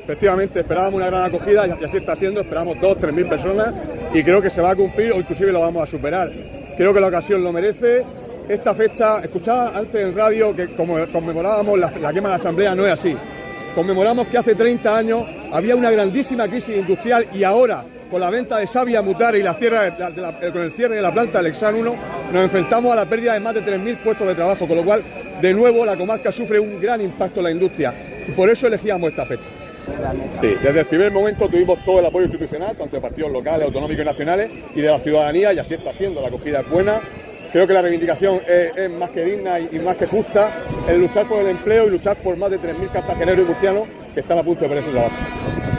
efectivamente esperábamos una gran acogida y así está siendo, esperamos 2.000 o 3.000 personas y creo que se va a cumplir o inclusive lo vamos a superar. Creo que la ocasión lo merece. Esta fecha, escuchaba antes en radio que como conmemorábamos la quema de la Asamblea, no es así. Conmemoramos que hace 30 años había una grandísima crisis industrial y ahora, con la venta de Savia Mutare y con el cierre de la planta del Hexan 1, nos enfrentamos a la pérdida de más de 3.000 puestos de trabajo, con lo cual, de nuevo, la comarca sufre un gran impacto en la industria y por eso elegíamos esta fecha. Sí, desde el primer momento tuvimos todo el apoyo institucional, tanto de partidos locales, autonómicos y nacionales, y de la ciudadanía, y así está siendo, la acogida es buena. Creo que la reivindicación es más que digna y más que justa, el luchar por el empleo y luchar por más de 3.000 cartageneros y murcianos que están a punto de perder su trabajo.